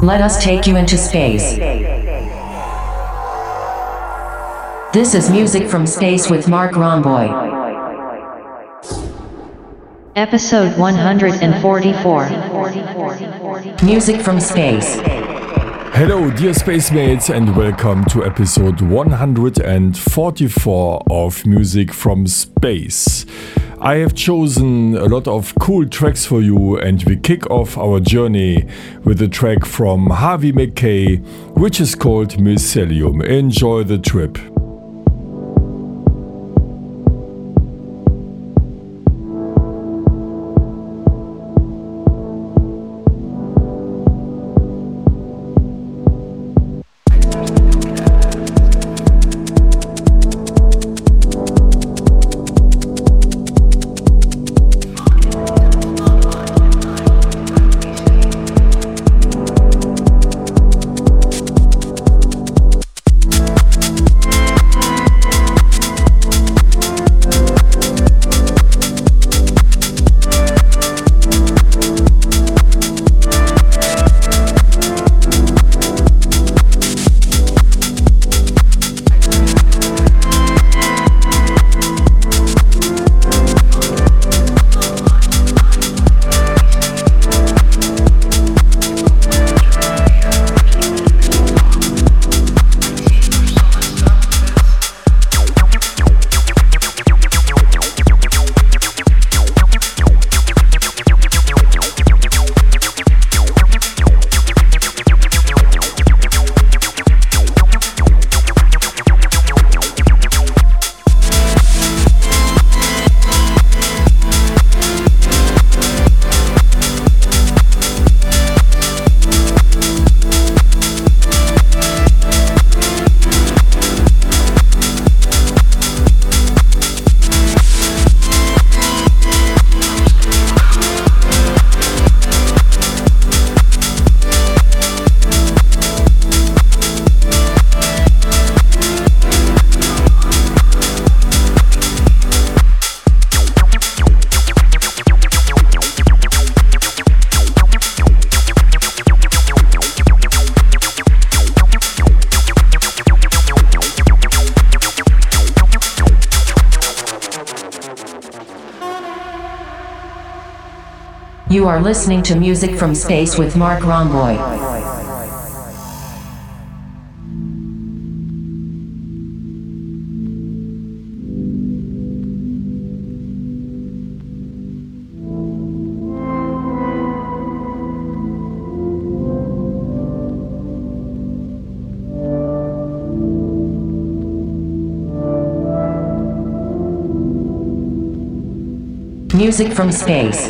Let us take you into space. This is Music from Space with Mark Romboy. Episode 144. Music from Space. Hello, dear Spacemates, and welcome to episode 144 of Music from Space. I have chosen a lot of cool tracks for you, and we kick off our journey with a track from Harvey Mackay, which is called Mycelium. Enjoy the trip. You are listening to Music from Space with Mark Romboy. Music from Space.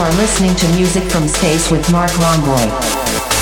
are listening to Music from Space with Mark Romboy.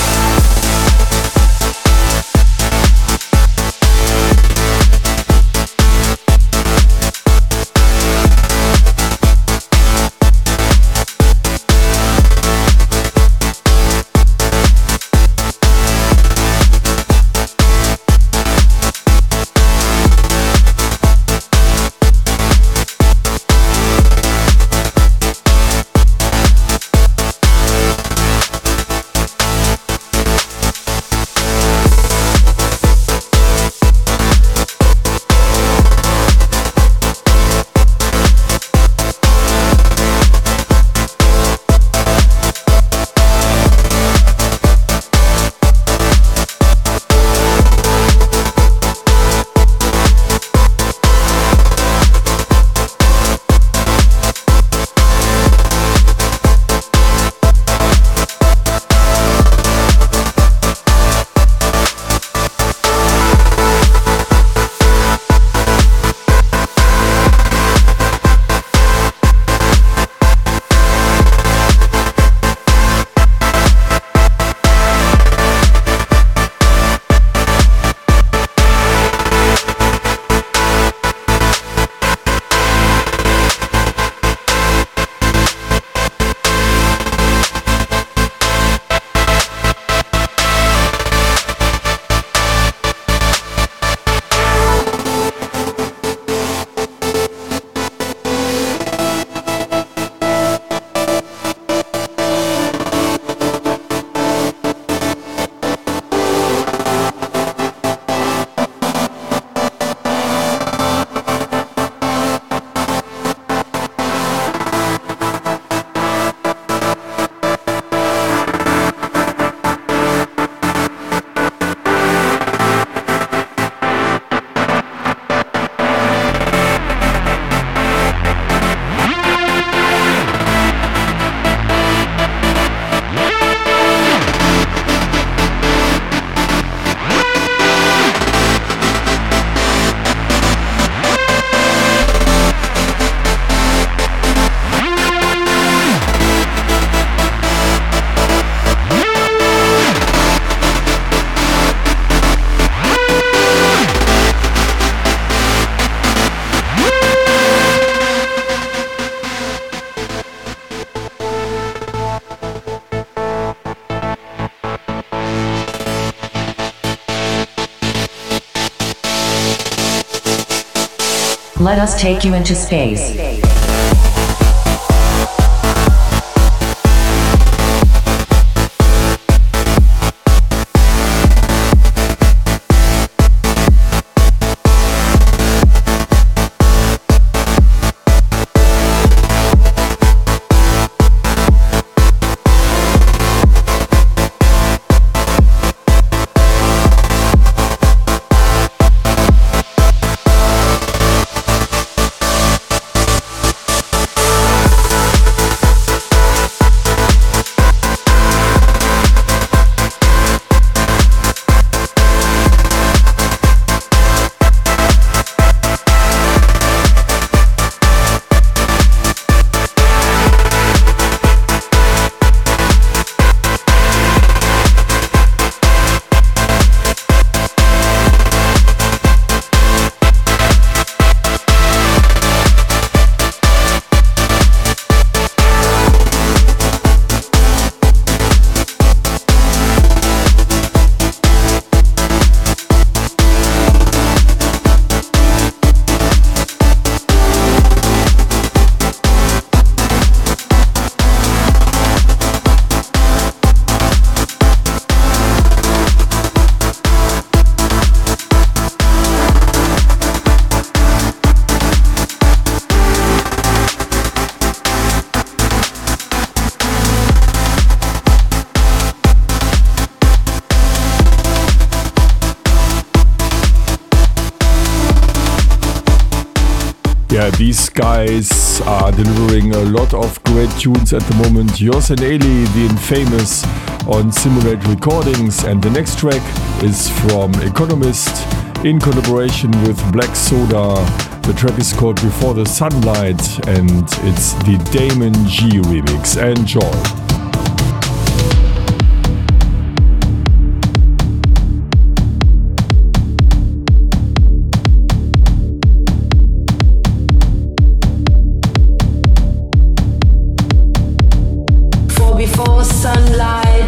Let us take you into space. Yeah, these guys are delivering a lot of great tunes at the moment. Jos and Eli, the Infamous, on Simulate Recordings, and the next track is from Economist in collaboration with Black Soda. The track is called Before the Sunlight and it's the Damon G remix. Enjoy. Before sunlight,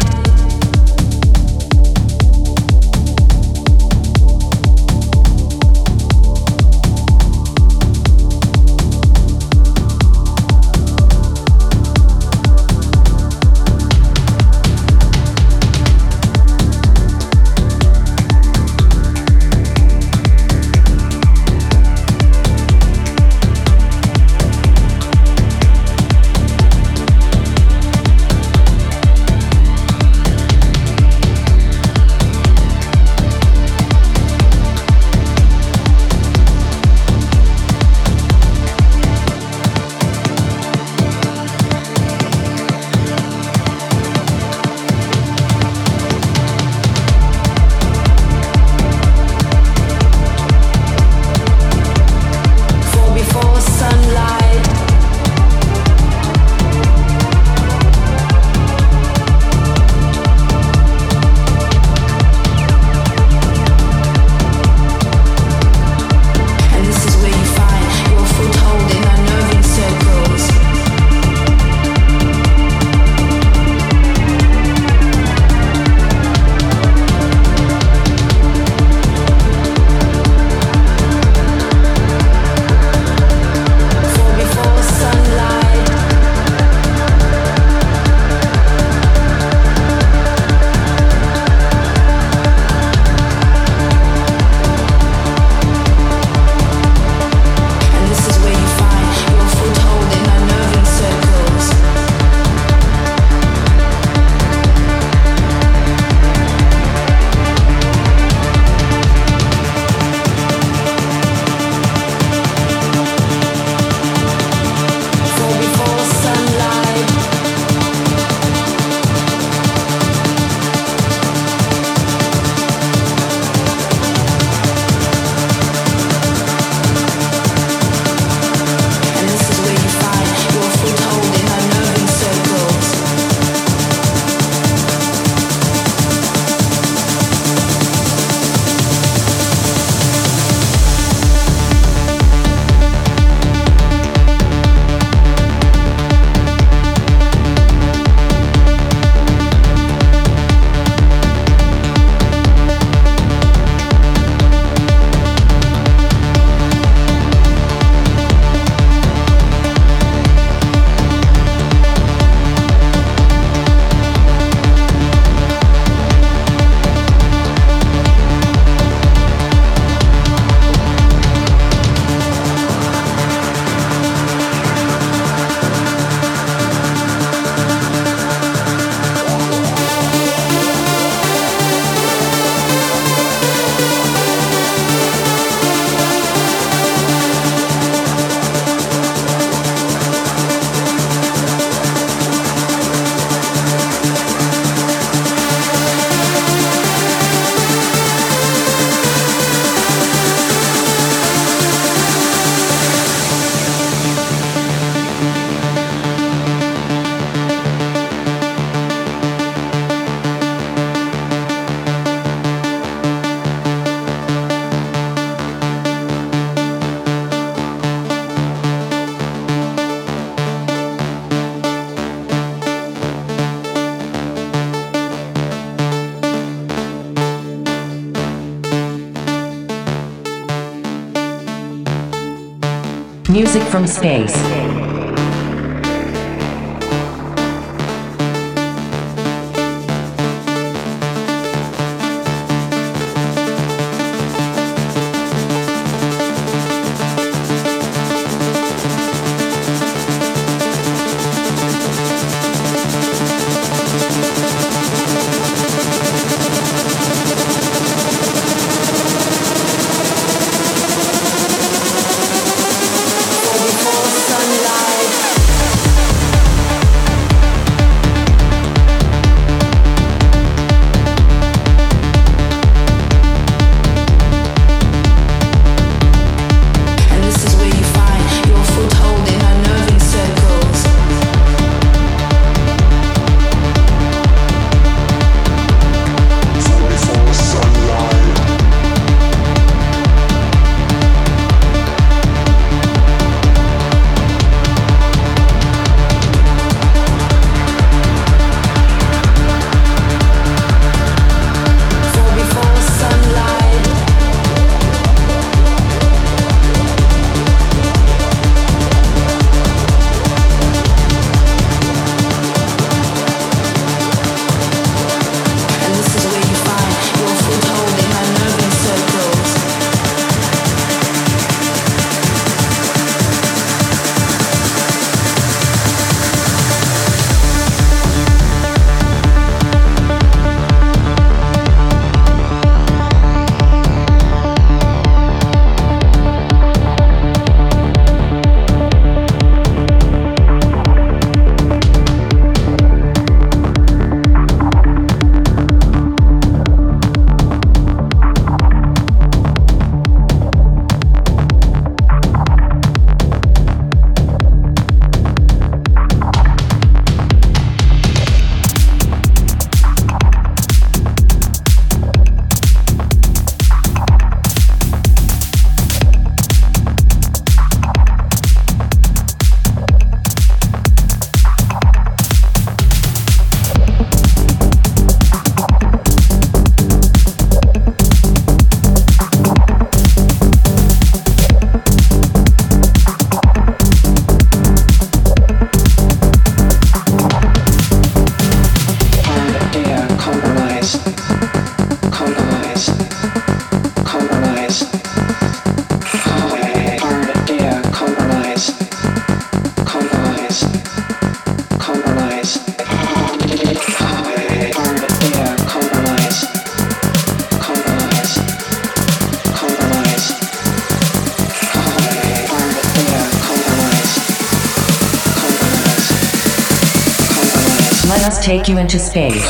Music from space. before sunlight. take you into space.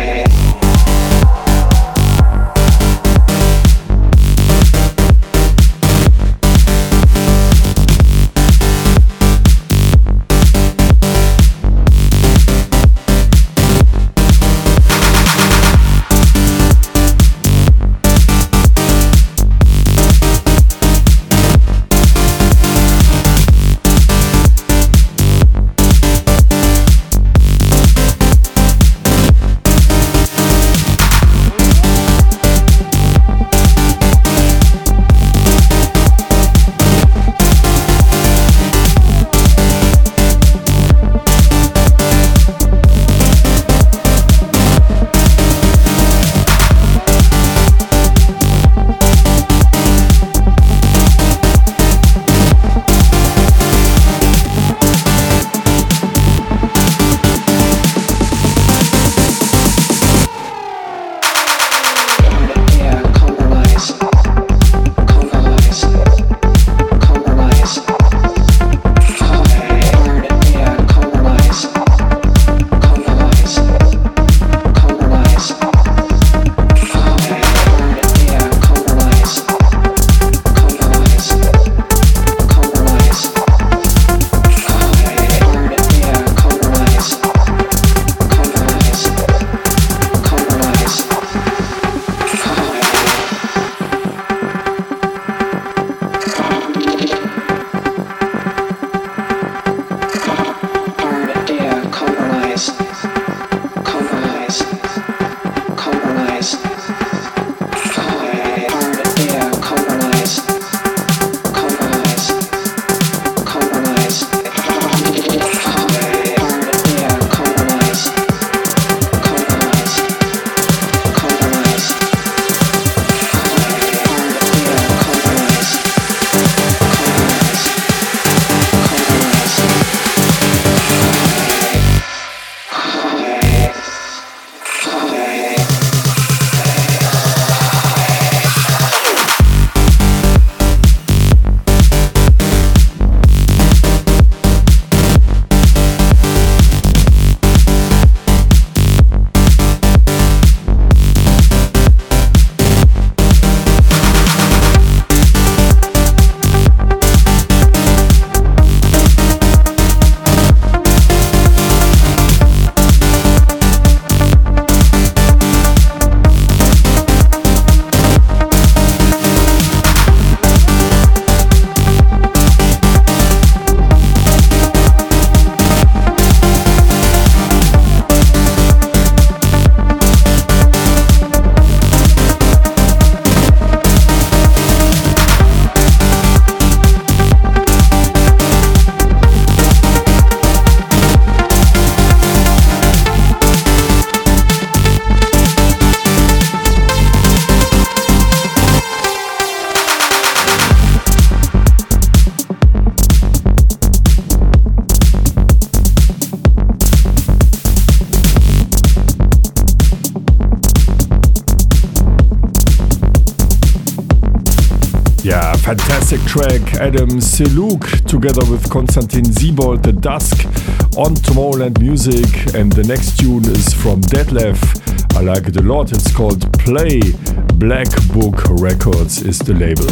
Fantastic track, Adam Seluk together with Konstantin Siebold, The Dusk on Tomorrowland Music, and the next tune is from Detlef. I like it a lot, it's called Play. Black Book Records is the label.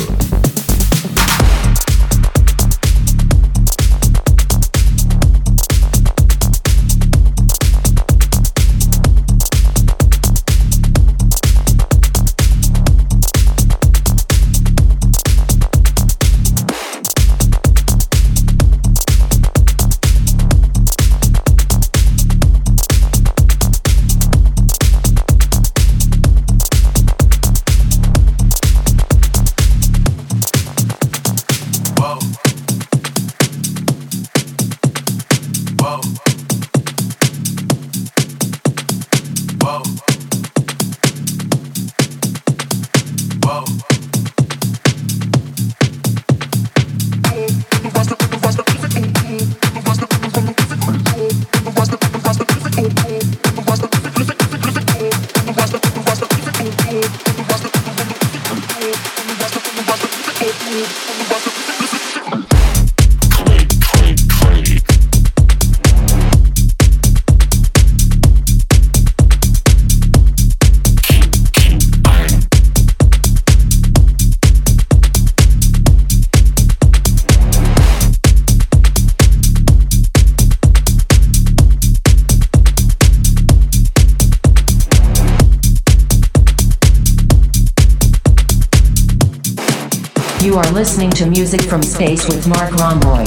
You are listening to Music from Space with Mark Romboy.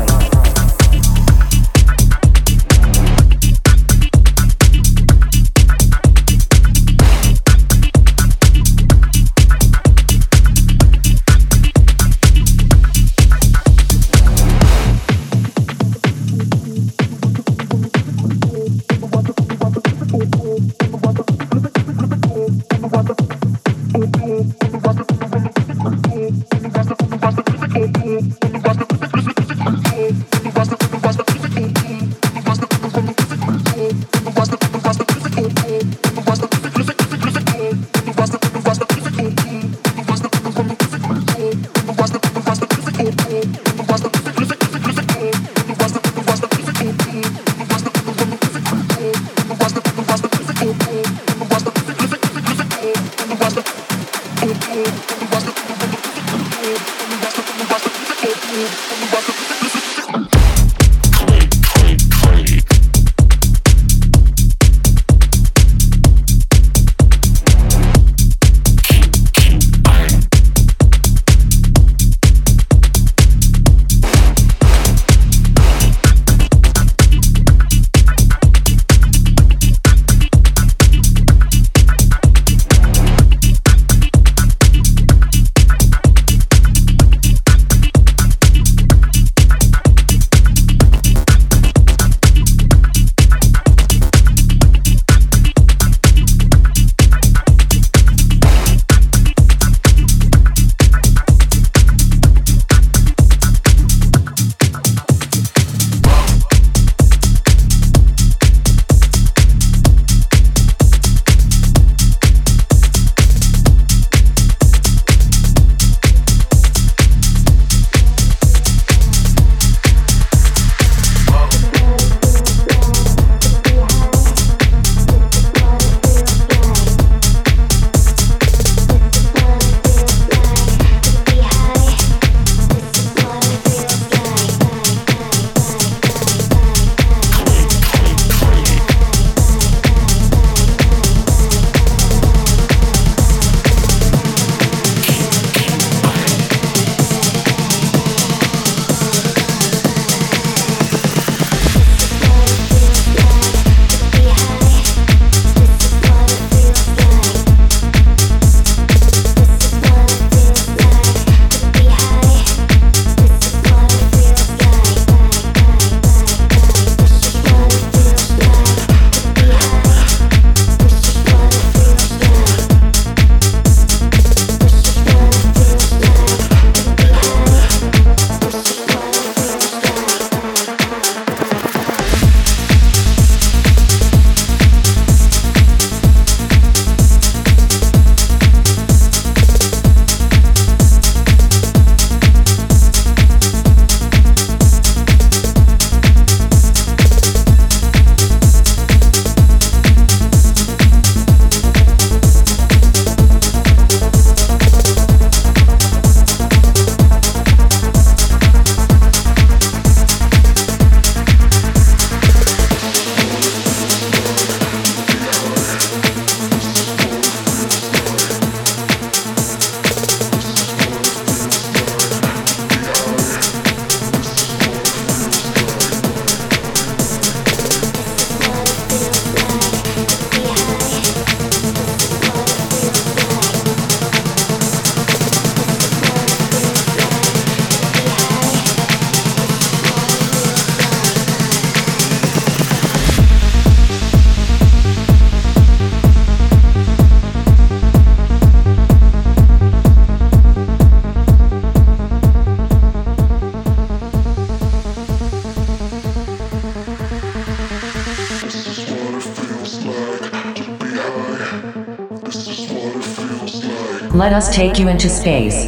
Let us take you into space.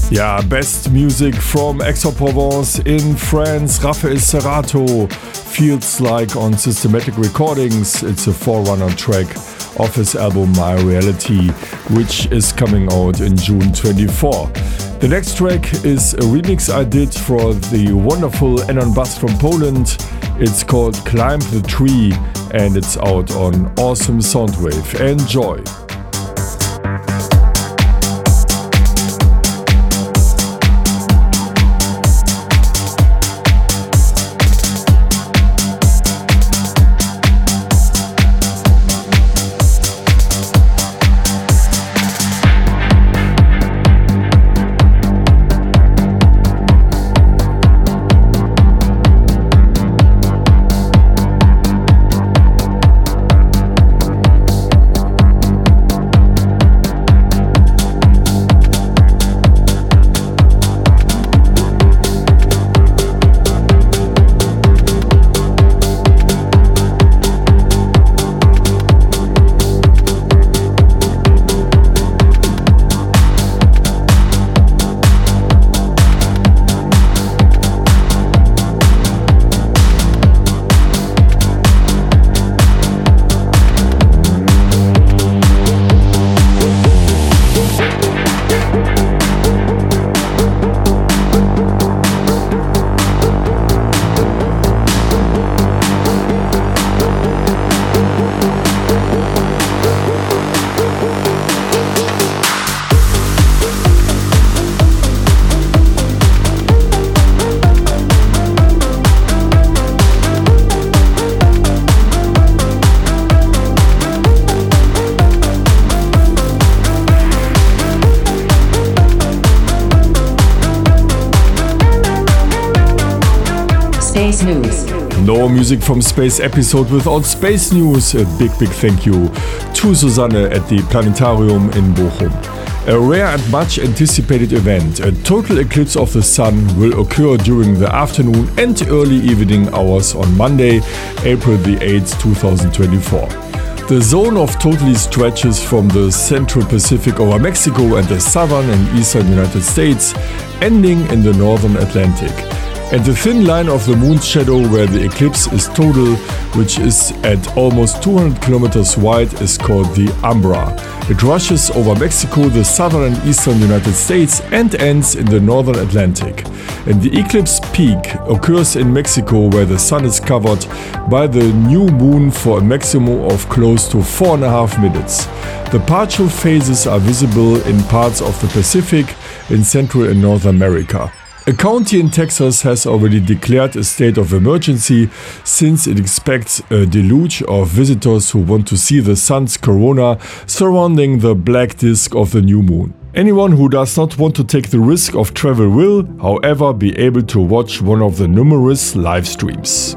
Yeah, best music from Aix-en-Provence in France. Raphael Cerato, Feels Like on Systematic Recordings. It's a forerunner track of his album My Reality, which is coming out in June 24. The next track is a remix I did for the wonderful Enon Bass from Poland. It's called Climb the Tree and it's out on Awesome Soundwave. Enjoy! Space News. No Music from Space episode without Space News. A big thank you to Susanne at the Planetarium in Bochum. A rare and much anticipated event, a total eclipse of the sun, will occur during the afternoon and early evening hours on Monday, April the 8th, 2024. The zone of totally stretches from the central Pacific over Mexico and the southern and eastern United States, ending in the northern Atlantic. And the thin line of the moon's shadow where the eclipse is total, which is at almost 200 kilometers wide, is called the umbra. It rushes over Mexico, the southern and eastern United States, and ends in the northern Atlantic. And the eclipse peak occurs in Mexico, where the sun is covered by the new moon for a maximum of close to 4.5 minutes. The partial phases are visible in parts of the Pacific, in Central and North America. A county in Texas has already declared a state of emergency since it expects a deluge of visitors who want to see the sun's corona surrounding the black disk of the new moon. Anyone who does not want to take the risk of travel will, however, be able to watch one of the numerous live streams.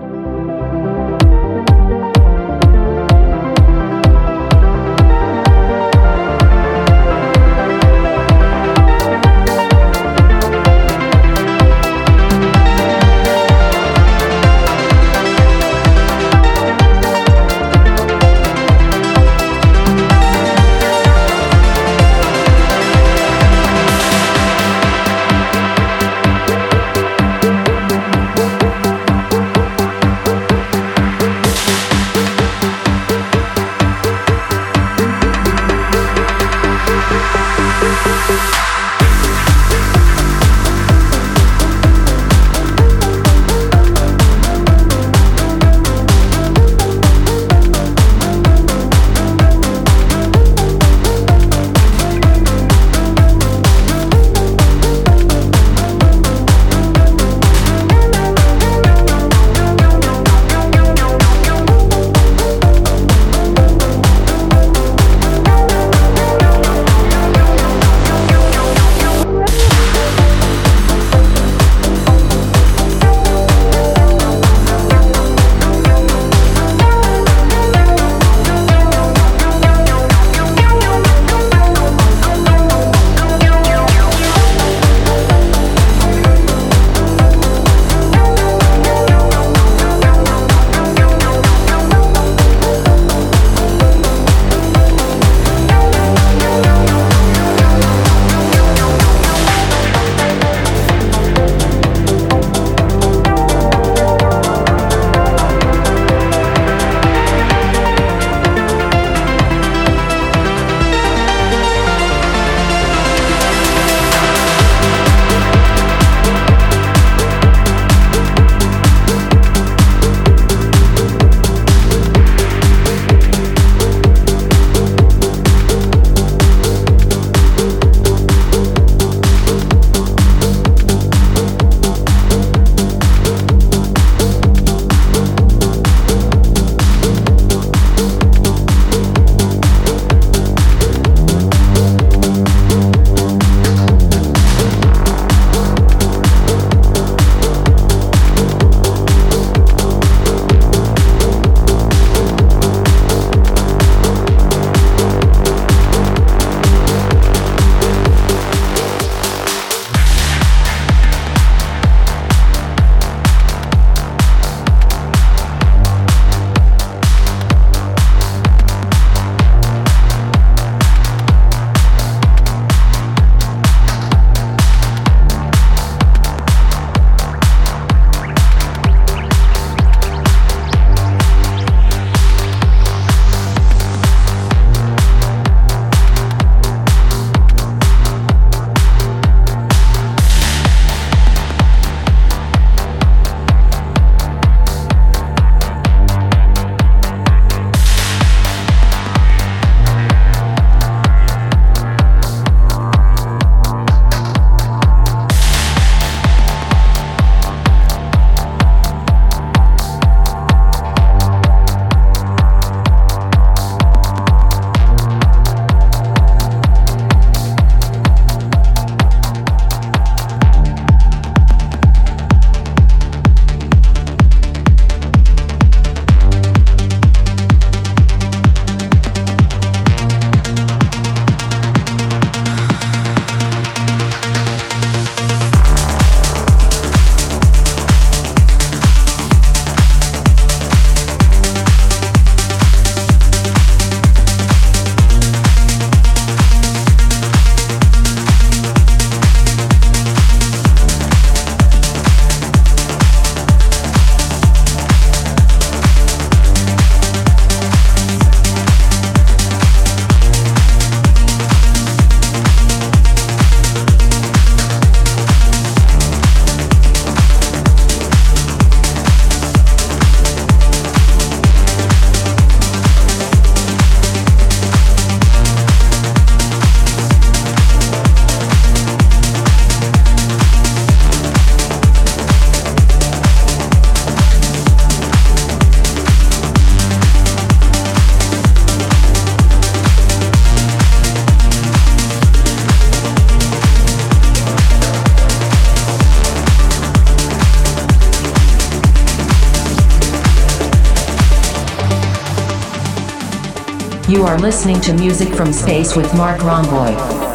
You are listening to Music from Space with Mark Romboy.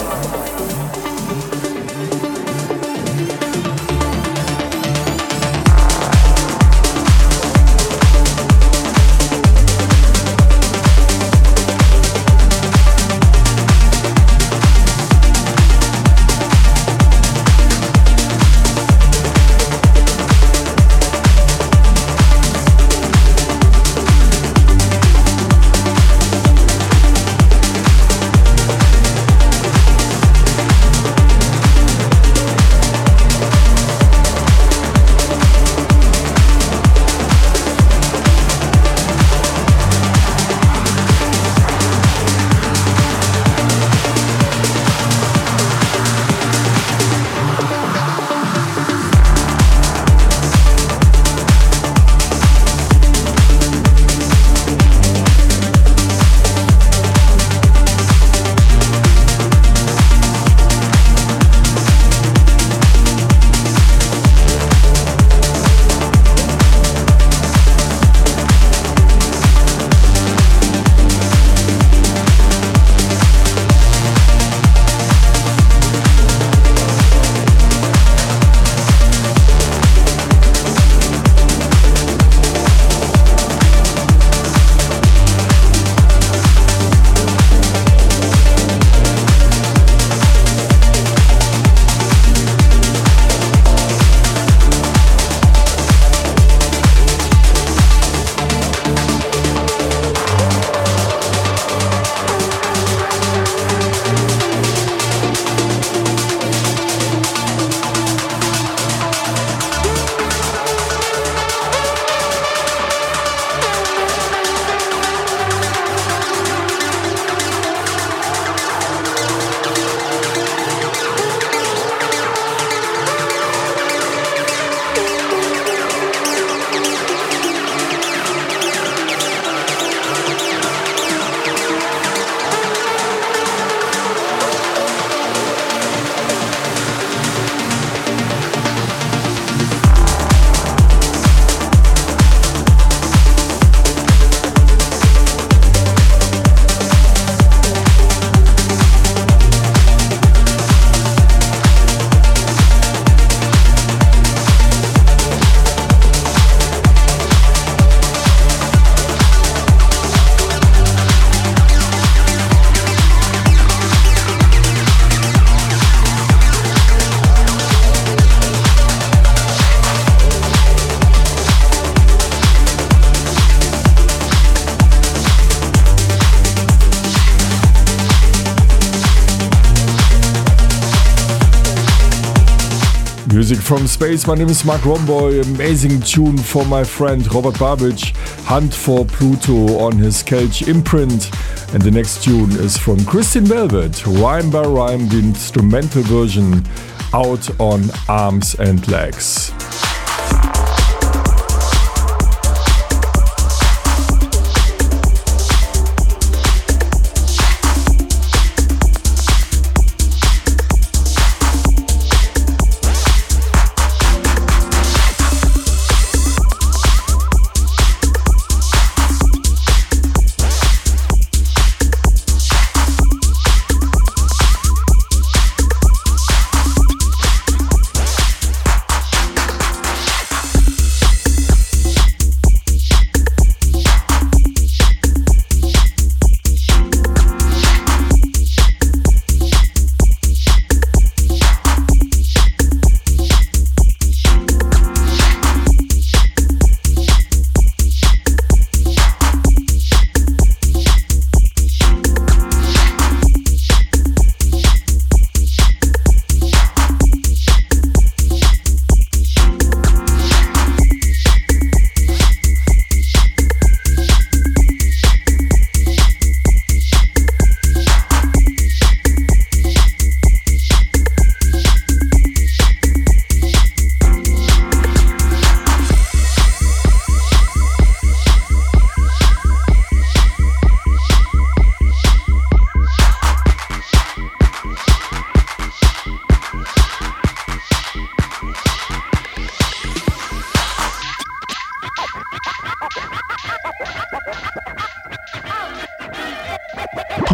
Music from Space, my name is Mark Romboy. Amazing tune for my friend Robert Babic, Hunt for Pluto on his Kelch imprint. And the next tune is from Christian Velvet, Rhyme by Rhyme, the instrumental version, out on Arms and Legs.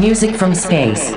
Music from space.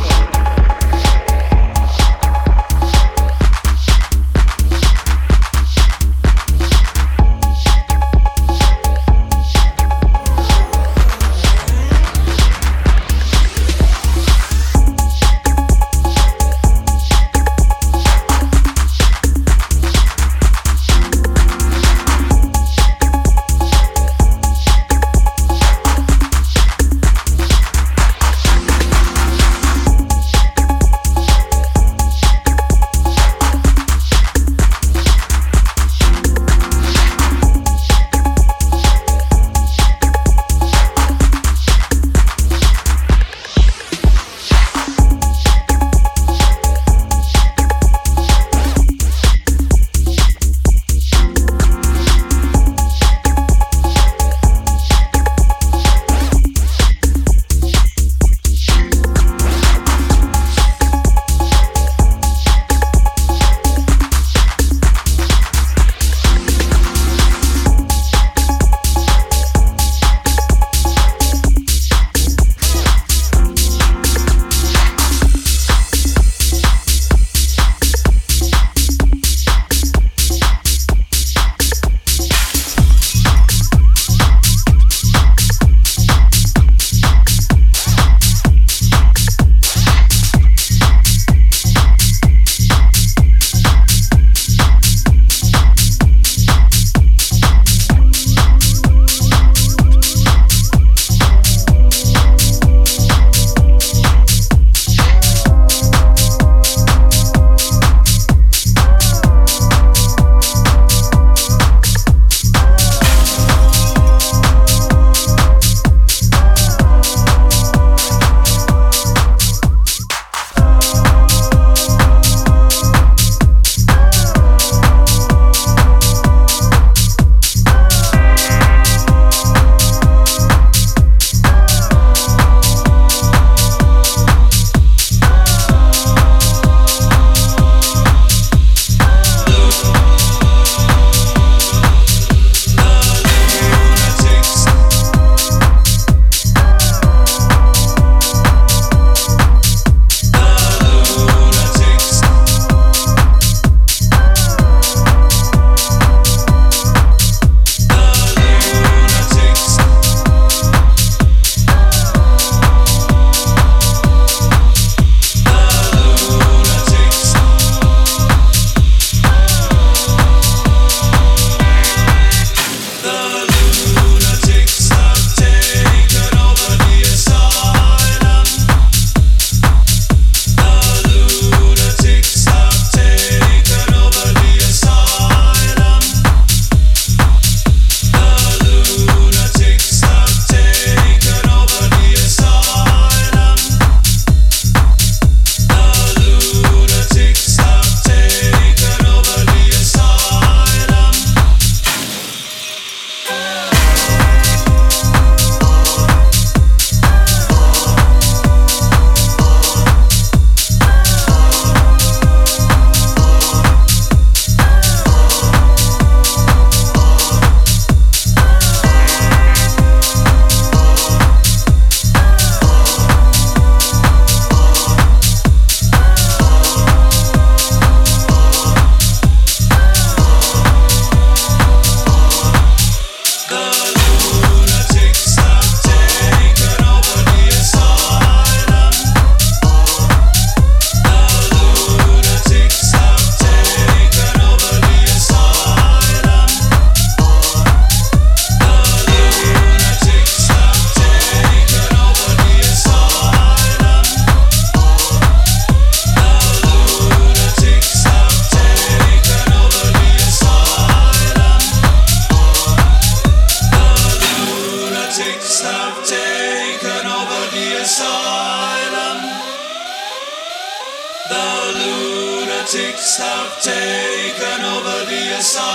lunatics have taken over the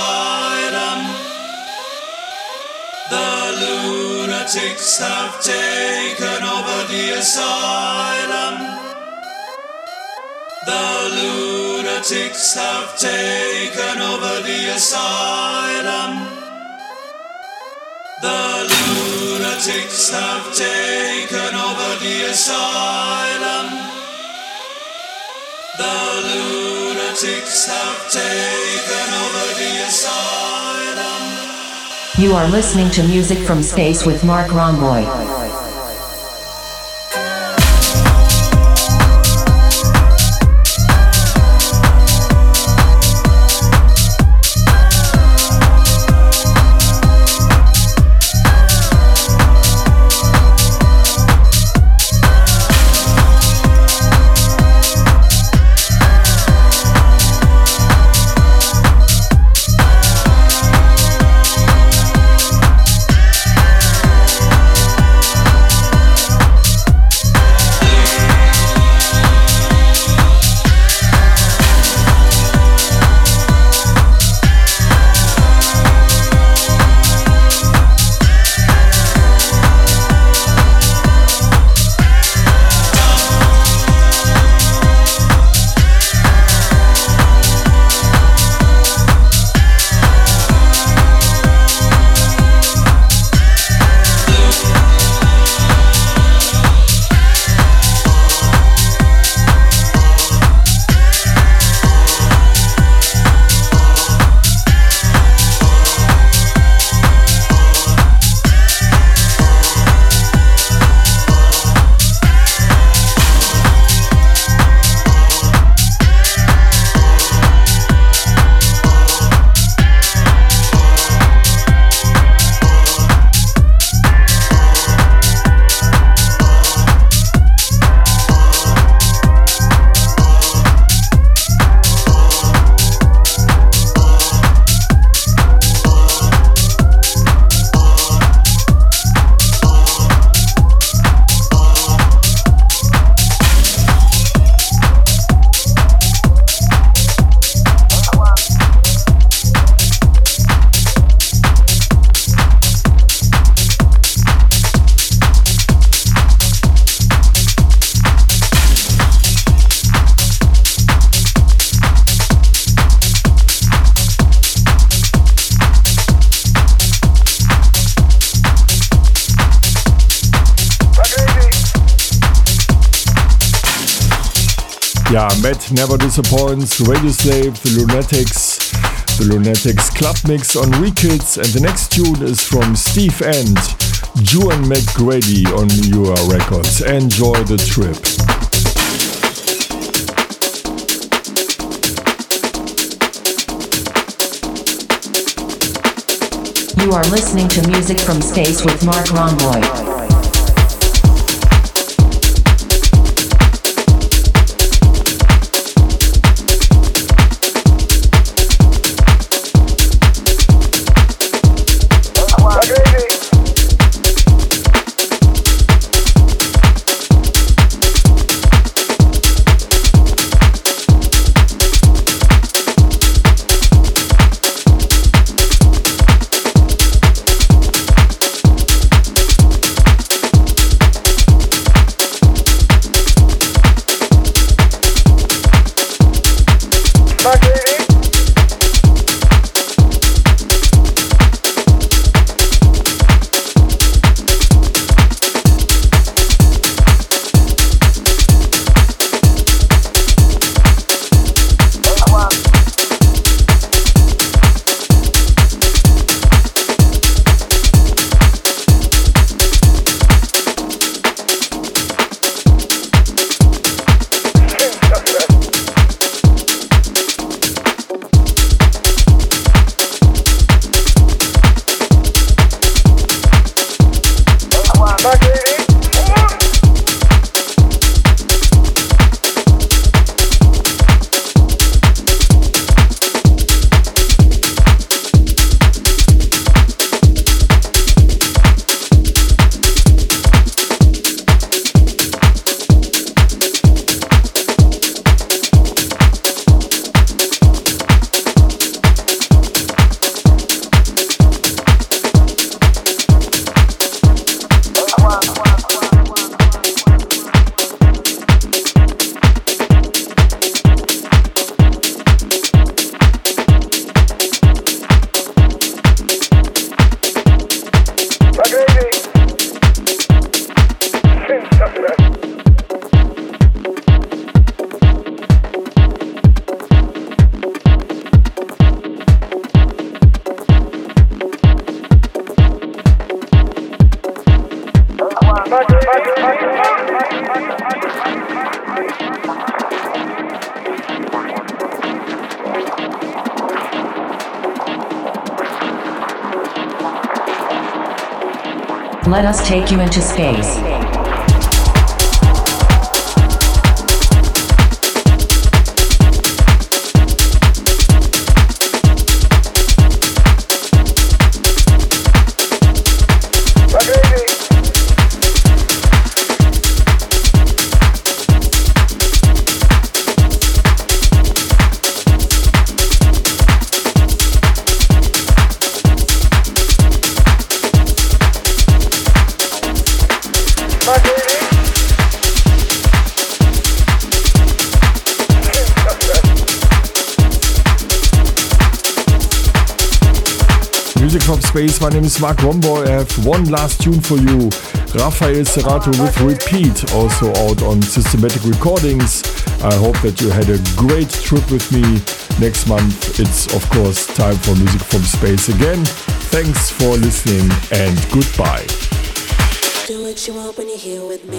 asylum. The lunatics have taken over the asylum. The lunatics have taken over the asylum. The lunatics have taken over the asylum. The lunatics have taken over the asylum. You are listening to Music from Space with Mark Romboy. Ja, Matt never disappoints, Radio Slave, The Lunatics Club Mix on Rekids, and the next tune is from Steve and Juan McGrady on Your Records. Enjoy the trip. You are listening to Music from Space with Mark Romboy. Let us take you into space. From Space, my name is Mark Romboy. I have one last tune for you. Rafael Cerato with Repeat, also out on Systematic Recordings. I hope that you had a great trip with me. Next month, it's of course time for Music from Space again. Thanks for listening and goodbye. Do what you want when you're here with me.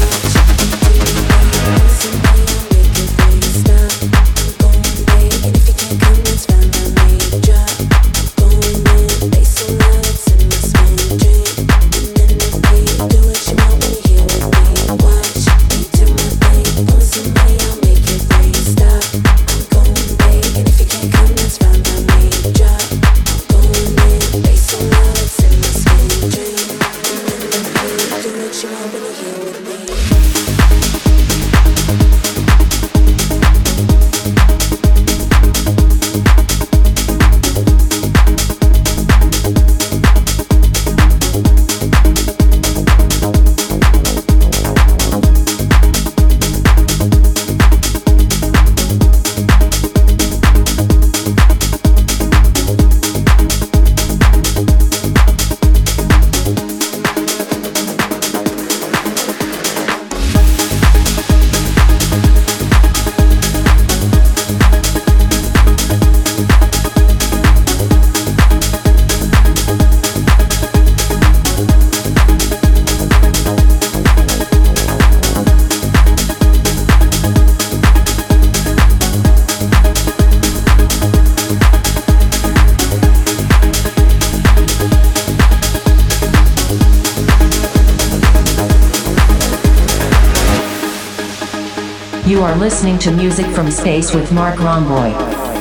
You are listening to Music from Space with Mark Romboy.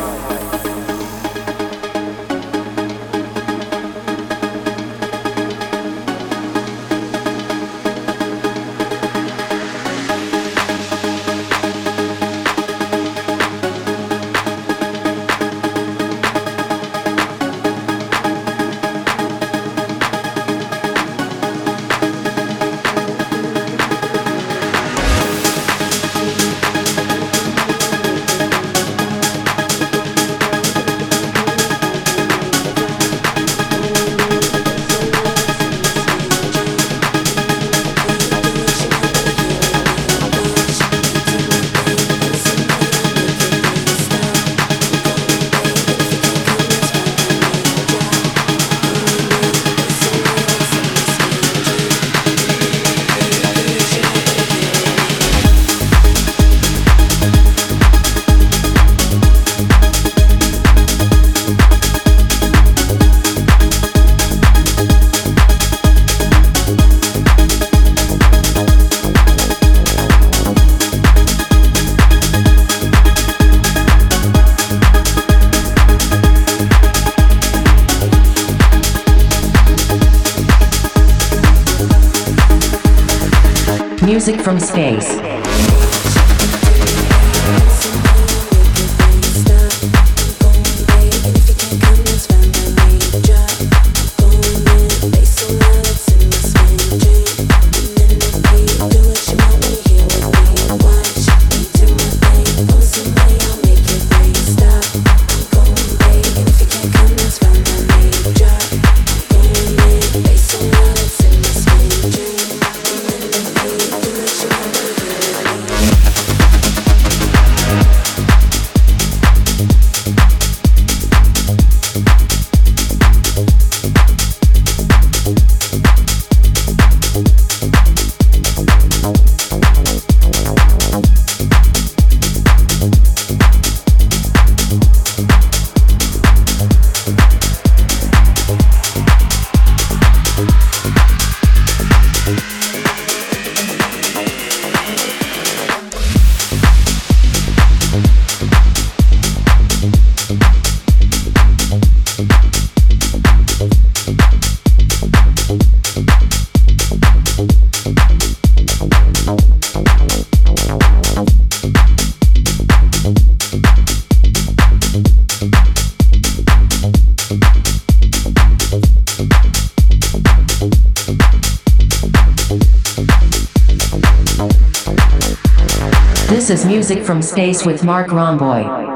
Music from Space. This is Music from Space with Mark Romboy.